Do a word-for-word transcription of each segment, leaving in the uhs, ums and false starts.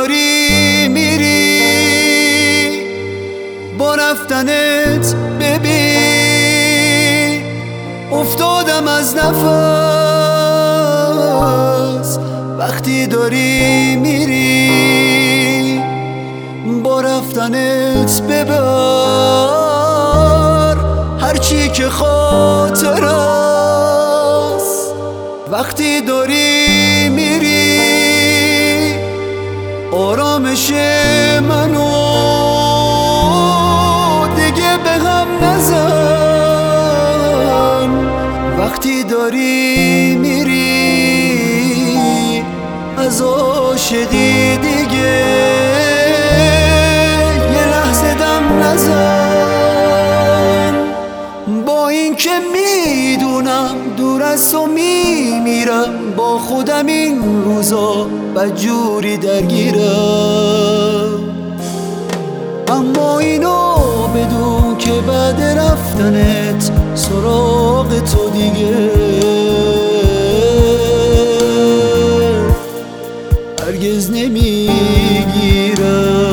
داری میری با رفتنت ببین افتادم از نفس وقتی داری میری با رفتنت ببر هرچی که خاطر است وقتی داری میری آرامش منو دیگه به هم نزن وقتی داری میری از عاشقی دیگه یه لحظه دم نزن با این که میدونم دور از تو میمیرم با خودم این روزا بدجوری درگیرم اما اینو بدون که بعد رفتنت سراغ تو دیگه هرگز نمیگیرم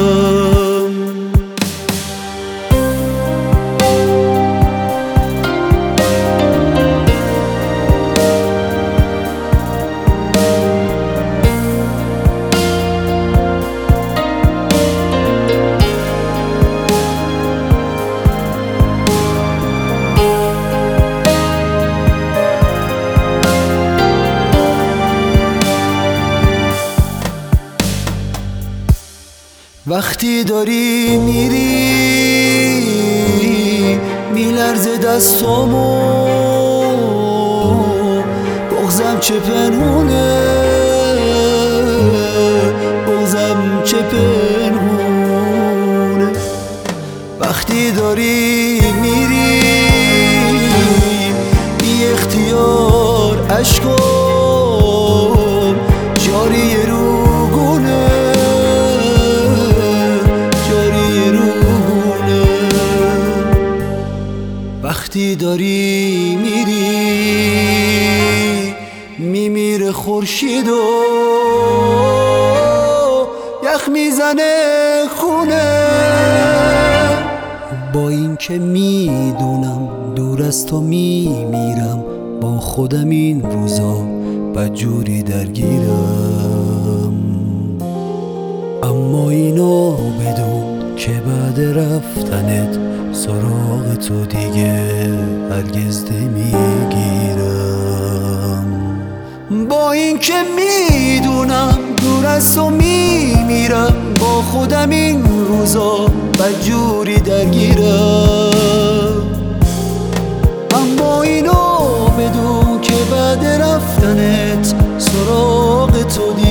وقتی داری میری میلرزه دستامو بغضم چه پنهونه بغضم چه پنهونه وقتی داری میری بی اختیار اشکام جاری رو گونه وقتی داری میری میمیره خورشید و یخ میزنه خونه با این که میدونم دور از تو میمیرم با خودم این روزا بدجوری درگیرم اما اینو بدون که بعد رفتنت سراغ تو دیگه هرگز نمیگیرم با این که میدونم دور از تو میمیرم با خودم این روزا بدجوری درگیرم اما اینو بدون که بعد رفتنت سراغ تو دیگه